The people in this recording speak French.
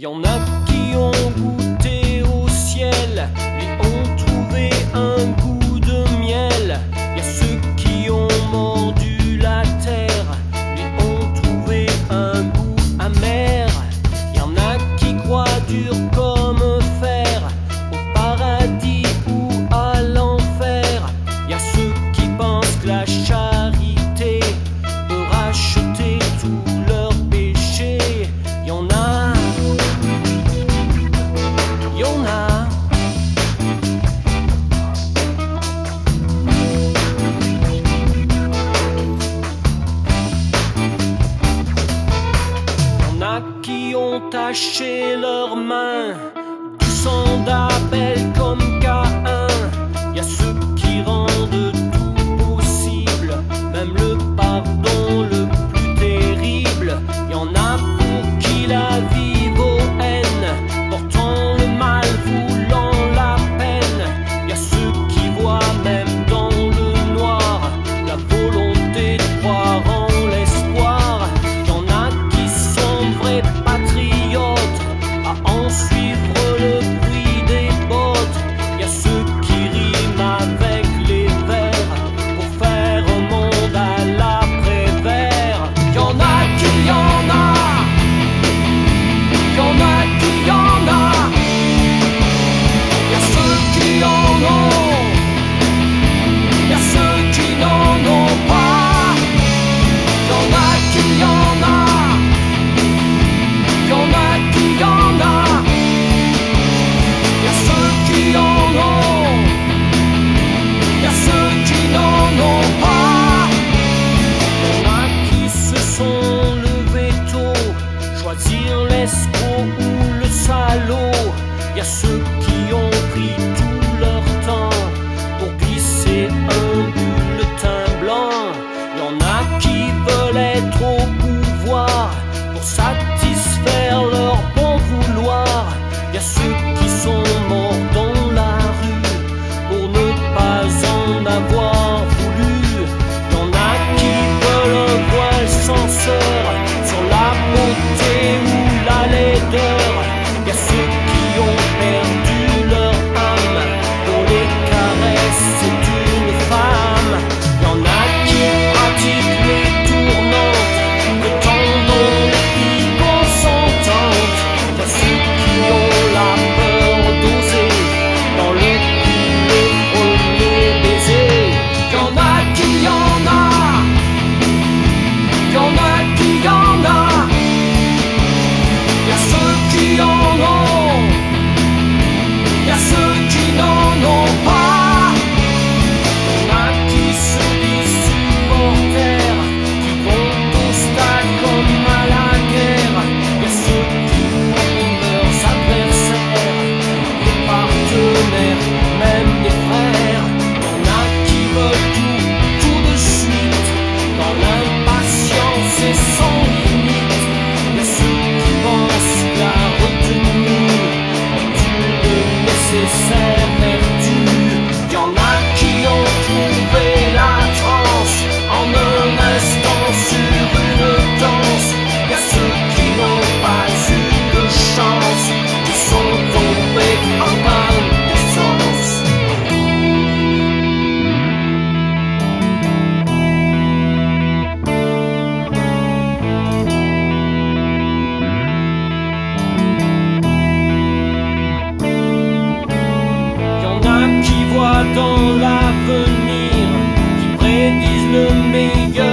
Y en a qui ont goûté au ciel, lui ont trouvé un goût de miel. Y a ceux qui ont mordu la terre, lui ont trouvé un goût amer. Y en a qui croient dur comme fer, au paradis ou à l'enfer. Y a ceux qui pensent que la charité peut racheter tous leurs péchés. Y en a, y en a. Y en a qui ont taché leurs mains du sang d'Abel comme Caïn. Y a ceux qui rendent tout possible, même le pardon le plus terrible. Y en a pour qui la vie vaut haine, portant le mal, voulant la peine. Y a ceux qui voient même dans le noir la volonté de croire en l'espoir. Y en a qui sont vrais patriotes à en suivre le bruit des bottes. Y a ceux qui riment avec les vers pour faire un monde à l'après-vert. Y en a qui en a, y en a qui en a. Y a ceux qui en ont, y a ceux qui n'en ont pas. Y en a qui en a, y en a qui en a. Y a ceux qui en ont, y a ceux qui n'en ont pas. Y en a qui se sont levés tôt, choisir l'escroc ou le salaud. Y a ceux qui ont pris tout leur temps pour glisser un bulletin blanc. Y en a qui veulent être au pouvoir pour satisfaire leur bon vouloir. Y a ceux qui sont morts dans la rue pour ne pas en avoir voulu. Y en a qui veulent un voile censeur sur la beauté ou la laideur. Y a ceux qui ont perdu leur âme pour les caresses d'une femme. Y en a qui pratiquent les tournantes, prétendant les filles consentantes. Y a ceux qui ont la peur d'oser dans le premier baiser. Y en a qui en a, y en a qui en a. Y a ceux qui en ont, y a ceux qui n'en ont pas. Y en a qui se disent supporters, qui vont au stade comme à la guerre. Y a ceux qui font leurs adversaires, les partenaires, même les frères. Y en a qui veulent tout de suite, dans l'impatience et sans limite. Y a ceux qui pensent que la retenue est une nécessaire vertu. Y en a qui ont trouvé la transe en un instant sur une danse. Y a ceux qui n'ont pas eu de chance, qui sont tombés en panne d'essence. Y en a qui voient dans l'avenir, qui prédisent le meilleur.